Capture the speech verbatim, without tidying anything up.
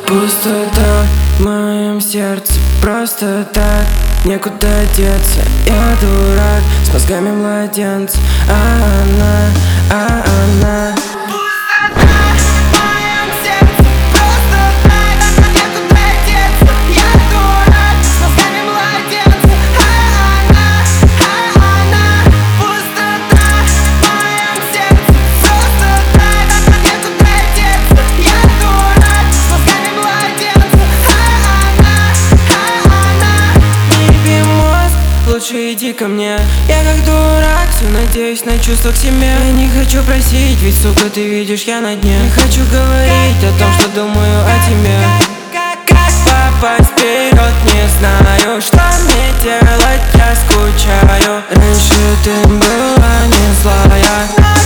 Пустота в моем сердце, просто так, некуда деться. Я дурак с мозгами младенца, а она, а она. Лучше иди ко мне. Я как дурак, все надеюсь на чувства к себе. Я не хочу просить, ведь, сука, ты видишь, я на дне. Не хочу говорить о том, что думаю о тебе. Как попасть вперед, не знаю, что мне делать, я скучаю. Раньше ты была не злая.